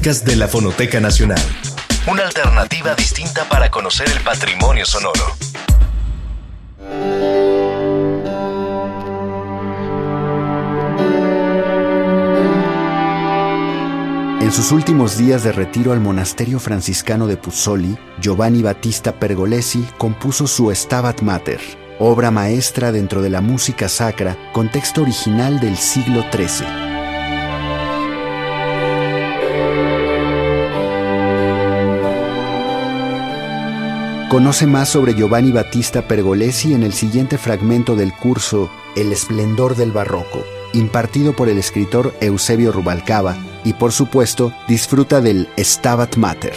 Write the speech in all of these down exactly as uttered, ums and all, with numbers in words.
podcast de la Fonoteca Nacional. Una alternativa distinta para conocer el patrimonio sonoro. En sus últimos días de retiro al monasterio franciscano de Puzzoli, Giovanni Battista Pergolesi compuso su Stabat Mater, obra maestra dentro de la música sacra con texto original del siglo trece. Conoce más sobre Giovanni Battista Pergolesi en el siguiente fragmento del curso El esplendor del barroco, impartido por el escritor Eusebio Rubalcaba, y por supuesto, disfruta del Stabat Mater.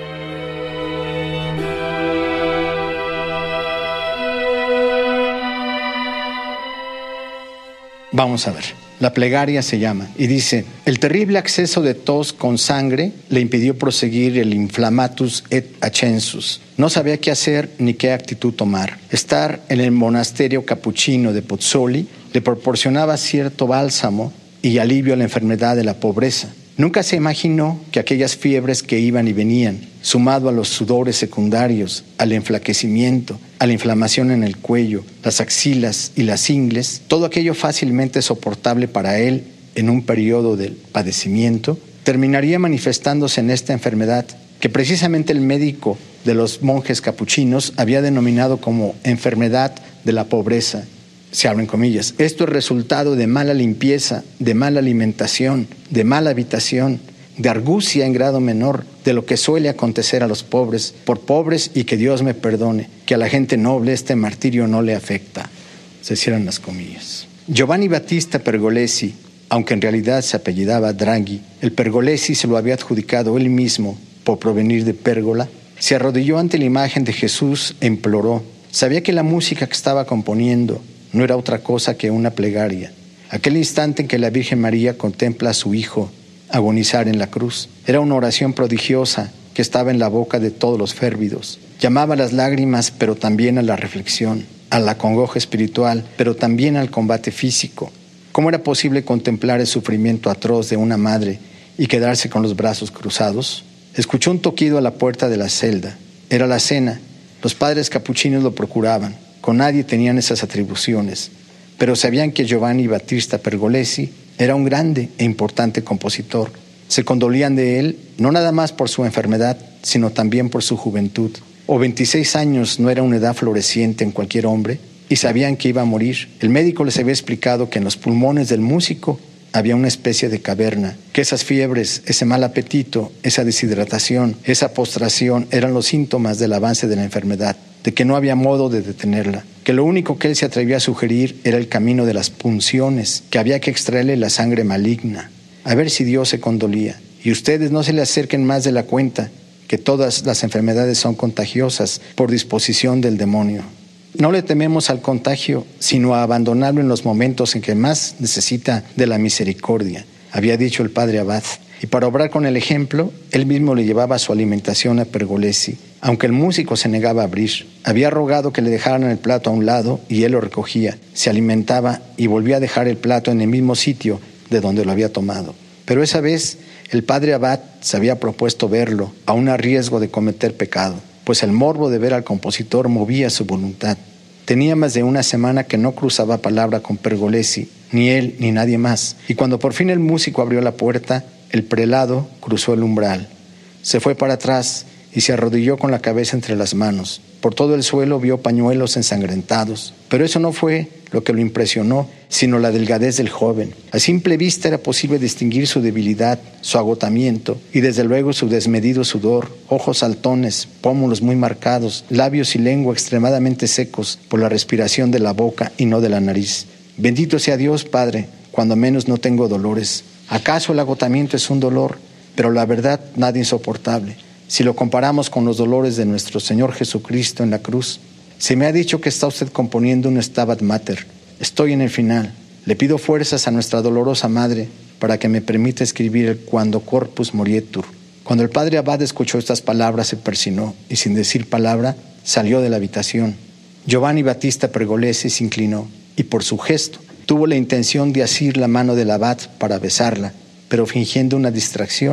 Vamos a ver. La plegaria se llama y dice: el terrible acceso de tos con sangre le impidió proseguir el inflammatus et ascensus. No sabía qué hacer ni qué actitud tomar. Estar en el monasterio capuchino de Puzzoli le proporcionaba cierto bálsamo y alivio a la enfermedad de la pobreza. Nunca se imaginó que aquellas fiebres que iban y venían, sumado a los sudores secundarios, al enflaquecimiento, a la inflamación en el cuello, las axilas y las ingles, todo aquello fácilmente soportable para él en un periodo del padecimiento, terminaría manifestándose en esta enfermedad que precisamente el médico de los monjes capuchinos había denominado como enfermedad de la pobreza. Se abren comillas. Esto es resultado de mala limpieza, de mala alimentación, de mala habitación, de argucia en grado menor, de lo que suele acontecer a los pobres, por pobres, y que Dios me perdone, que a la gente noble este martirio no le afecta. Se cierran las comillas. Giovanni Battista Pergolesi, aunque en realidad se apellidaba Draghi, el Pergolesi se lo había adjudicado él mismo por provenir de Pérgola, se arrodilló ante la imagen de Jesús e imploró. Sabía que la música que estaba componiendo no era otra cosa que una plegaria. Aquel instante en que la Virgen María contempla a su Hijo agonizar en la cruz, era una oración prodigiosa que estaba en la boca de todos los férvidos. Llamaba a las lágrimas, pero también a la reflexión, a la congoja espiritual, pero también al combate físico. ¿Cómo era posible contemplar el sufrimiento atroz de una madre y quedarse con los brazos cruzados? Escuchó un toquido a la puerta de la celda. Era la cena. Los padres capuchinos lo procuraban. Con nadie tenían esas atribuciones, pero sabían que Giovanni Battista Pergolesi era un grande e importante compositor. Se condolían de él, no nada más por su enfermedad, sino también por su juventud. O veintiséis años no era una edad floreciente en cualquier hombre, y sabían que iba a morir. El médico les había explicado que en los pulmones del músico había una especie de caverna, que esas fiebres, ese mal apetito, esa deshidratación, esa postración eran los síntomas del avance de la enfermedad, de que no había modo de detenerla, que lo único que él se atrevía a sugerir era el camino de las punciones, que había que extraerle la sangre maligna, a ver si Dios se condolía. Y ustedes no se le acerquen más de la cuenta, que todas las enfermedades son contagiosas por disposición del demonio. No le tememos al contagio, sino a abandonarlo en los momentos en que más necesita de la misericordia, había dicho el padre Abad. Y para obrar con el ejemplo, él mismo le llevaba su alimentación a Pergolesi, aunque el músico se negaba a abrir. Había rogado que le dejaran el plato a un lado y él lo recogía, se alimentaba y volvía a dejar el plato en el mismo sitio de donde lo había tomado. Pero esa vez el padre Abad se había propuesto verlo, aún a riesgo de cometer pecado, pues el morbo de ver al compositor movía su voluntad. Tenía más de una semana que no cruzaba palabra con Pergolesi, ni él ni nadie más, y cuando por fin el músico abrió la puerta, el prelado cruzó el umbral, se fue para atrás y se arrodilló con la cabeza entre las manos. Por todo el suelo vio pañuelos ensangrentados, pero eso no fue lo que lo impresionó, sino la delgadez del joven. A simple vista era posible distinguir su debilidad, su agotamiento y desde luego su desmedido sudor, ojos saltones, pómulos muy marcados, labios y lengua extremadamente secos por la respiración de la boca y no de la nariz. Bendito sea Dios, Padre, cuando menos no tengo dolores. ¿Acaso el agotamiento es un dolor? Pero la verdad, nada insoportable. Si lo comparamos con los dolores de nuestro Señor Jesucristo en la cruz, se me ha dicho que está usted componiendo un Stabat Mater. Estoy en el final. Le pido fuerzas a nuestra dolorosa Madre para que me permita escribir el Quando Corpus Morietur. Cuando el padre Abad escuchó estas palabras, se persinó y sin decir palabra salió de la habitación. Giovanni Battista Pergolesi se inclinó y por su gesto tuvo la intención de asir la mano del abad para besarla, pero fingiendo una distracción,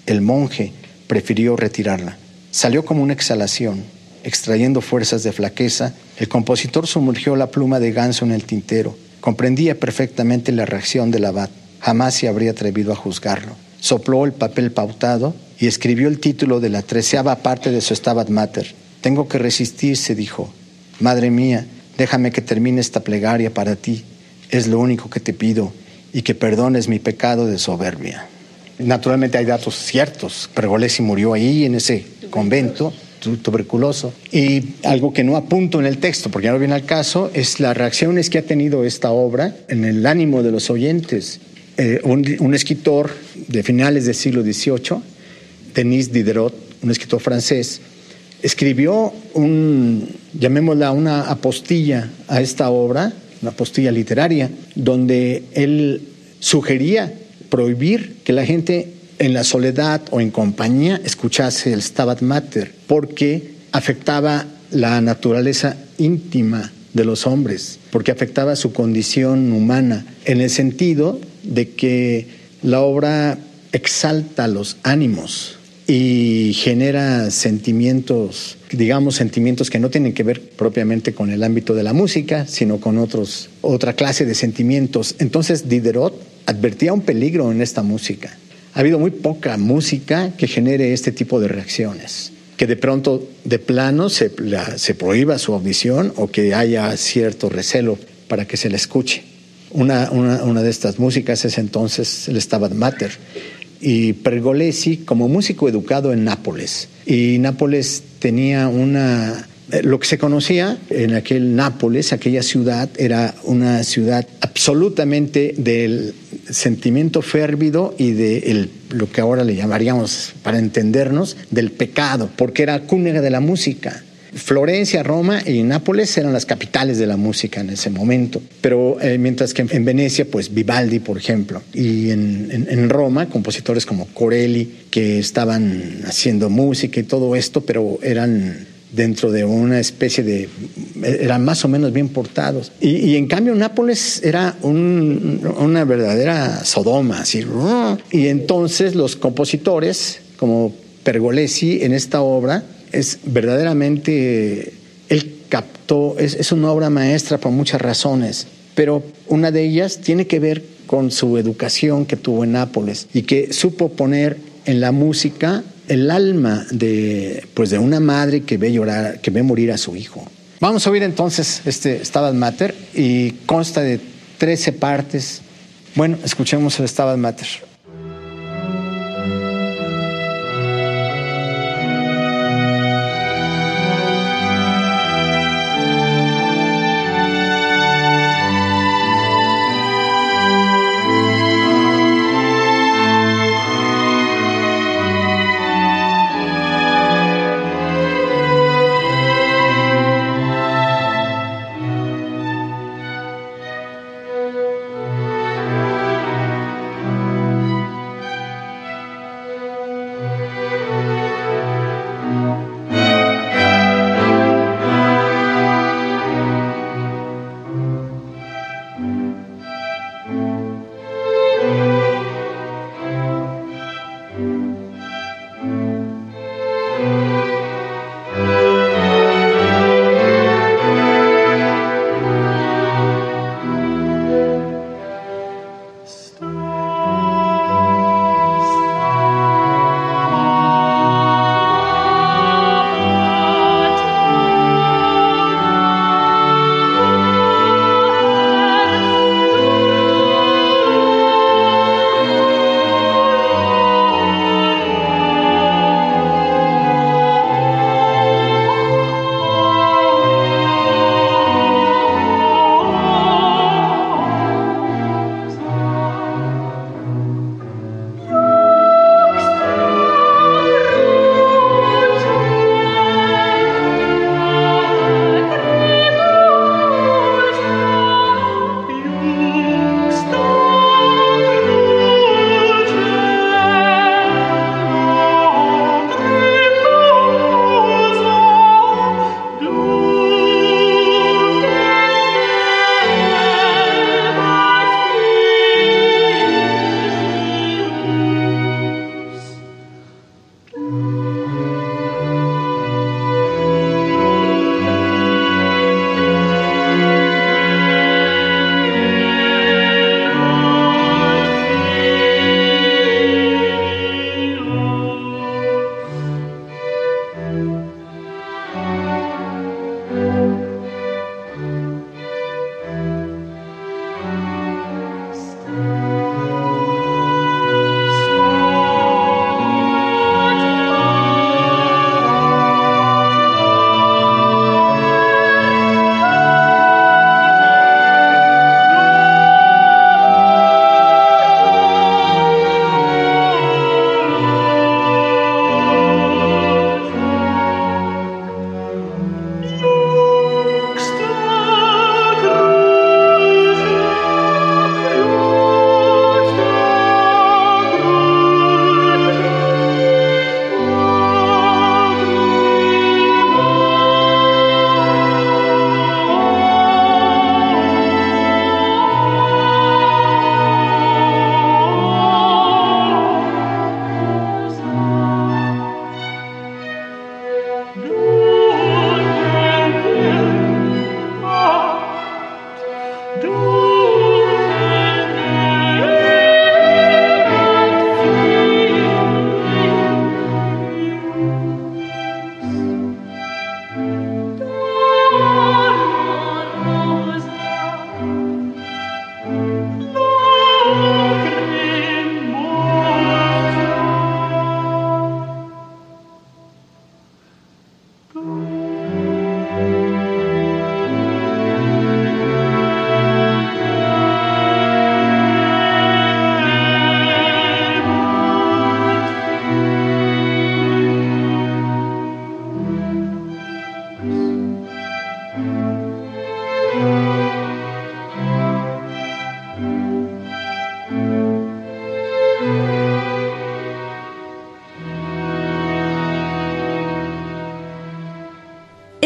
el monje prefirió retirarla. Salió como una exhalación. Extrayendo fuerzas de flaqueza, el compositor sumergió la pluma de ganso en el tintero. Comprendía perfectamente la reacción del abad. Jamás se habría atrevido a juzgarlo. Sopló el papel pautado y escribió el título de la treceava parte de su Stabat Mater. Tengo que resistir, se dijo. Madre mía, déjame que termine esta plegaria para ti. Es lo único que te pido, y que perdones mi pecado de soberbia. Naturalmente hay datos ciertos. Pergolesi murió ahí, en ese convento, tuberculoso. Y algo que no apunto en el texto, porque ya no viene al caso, es las reacciones que ha tenido esta obra en el ánimo de los oyentes. Eh, un, un escritor de finales del siglo dieciocho, Denis Diderot, un escritor francés, escribió un, llamémosla una apostilla a esta obra, una apostilla literaria, donde él sugería prohibir que la gente en la soledad o en compañía escuchase el Stabat Mater, porque afectaba la naturaleza íntima de los hombres, porque afectaba su condición humana, en el sentido de que la obra exalta los ánimos y genera sentimientos, digamos, sentimientos que no tienen que ver propiamente con el ámbito de la música, sino con otros, otra clase de sentimientos. Entonces Diderot advertía un peligro en esta música. Ha habido muy poca música que genere este tipo de reacciones, que de pronto, de plano, se, la, se prohíba su audición o que haya cierto recelo para que se la escuche. Una, una, una de estas músicas es entonces el Stabat Mater. Y Pergolesi, como músico educado en Nápoles, y Nápoles tenía una... Lo que se conocía en aquel Nápoles, aquella ciudad, era una ciudad absolutamente del sentimiento férvido y de el, lo que ahora le llamaríamos, para entendernos, del pecado, porque era cuna de la música. Florencia, Roma y Nápoles eran las capitales de la música en ese momento, pero eh, mientras que en Venecia, pues Vivaldi, por ejemplo, y en, en, en Roma, compositores como Corelli, que estaban haciendo música y todo esto, pero eran dentro de una especie de... eran más o menos bien portados. Y, y en cambio Nápoles era un, una verdadera Sodoma, así. Y entonces los compositores, como Pergolesi, en esta obra, es verdaderamente... él captó, es, es una obra maestra por muchas razones, pero una de ellas tiene que ver con su educación que tuvo en Nápoles y que supo poner en la música el alma de, pues de una madre que ve llorar, que ve morir a su hijo. Vamos a oír entonces este Stabat Mater y consta de trece partes. Bueno, escuchemos el Stabat Mater.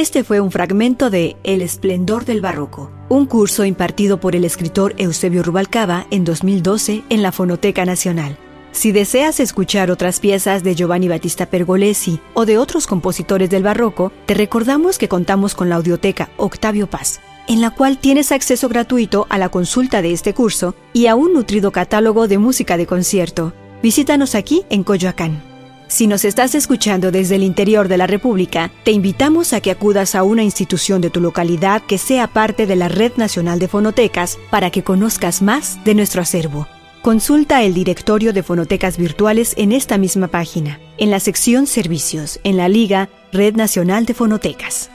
Este fue un fragmento de El esplendor del barroco, un curso impartido por el escritor Eusebio Rubalcaba en dos mil doce en la Fonoteca Nacional. Si deseas escuchar otras piezas de Giovanni Battista Pergolesi o de otros compositores del barroco, te recordamos que contamos con la audioteca Octavio Paz, en la cual tienes acceso gratuito a la consulta de este curso y a un nutrido catálogo de música de concierto. Visítanos aquí en Coyoacán. Si nos estás escuchando desde el interior de la República, te invitamos a que acudas a una institución de tu localidad que sea parte de la Red Nacional de Fonotecas para que conozcas más de nuestro acervo. Consulta el directorio de fonotecas virtuales en esta misma página, en la sección Servicios, en la Liga Red Nacional de Fonotecas.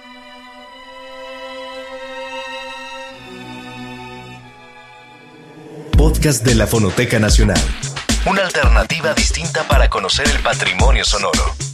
Podcast de la Fonoteca Nacional. Una alternativa distinta para conocer el patrimonio sonoro.